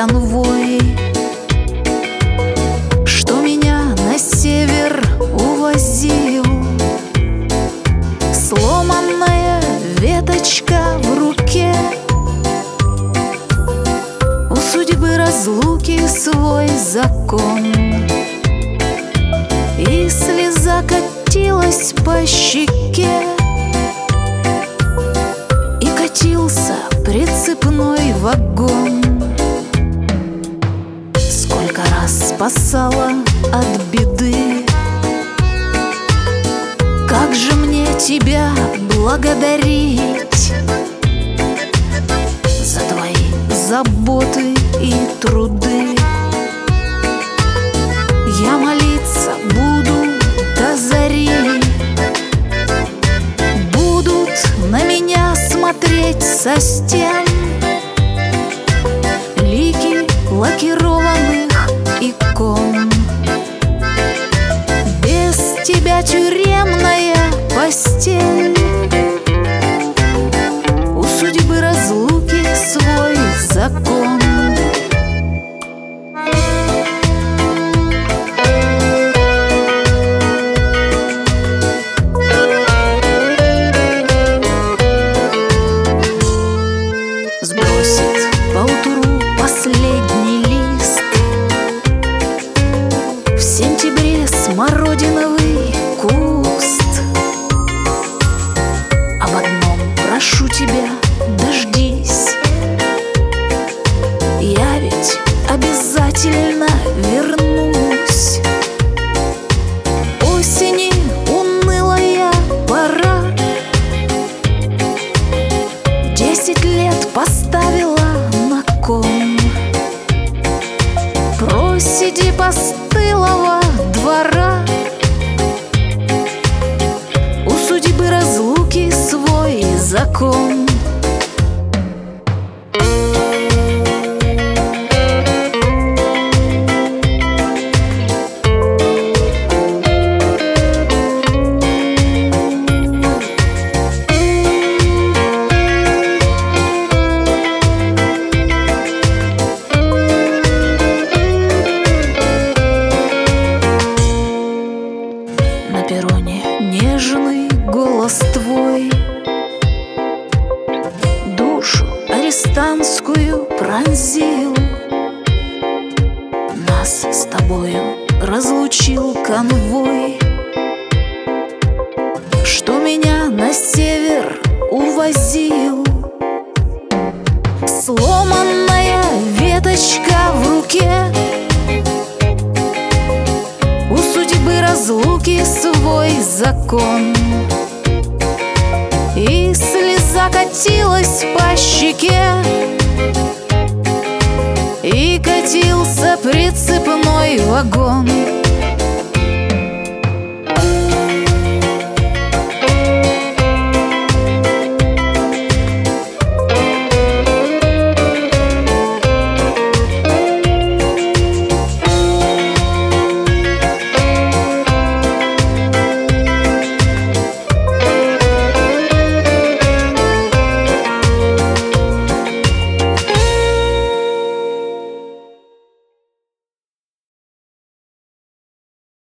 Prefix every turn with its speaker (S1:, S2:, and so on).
S1: конвой, что меня на север увозил. Сломанная веточка в руке, у судьбы разлуки свой закон. И слеза катилась по щеке, и катился прицепной вагон. Сколько раз спасала от беды, как же мне тебя благодарить за твои заботы и труды. Я молиться буду до зари, будут на меня смотреть со стен лики лакированных икон. Без тебя тюремная постель, у судьбы разлуки свой закон. Сбросит поутру последний лист, в сентябре смородиновый куст. Об одном прошу тебя, дождись, я ведь обязательно вернусь. Осени унылая пора, 10 лет поставила на кон. Просиди постылого двора, у судьбы разлуки свой закон. На перроне нежный голос твой душу арестантскую пронзил. Нас с тобою разлучил конвой, что меня на север увозил. Сломанная веточка в руке, у судьбы разлуки свой закон. И слеза катилась по щеке, и катился прицепной вагон.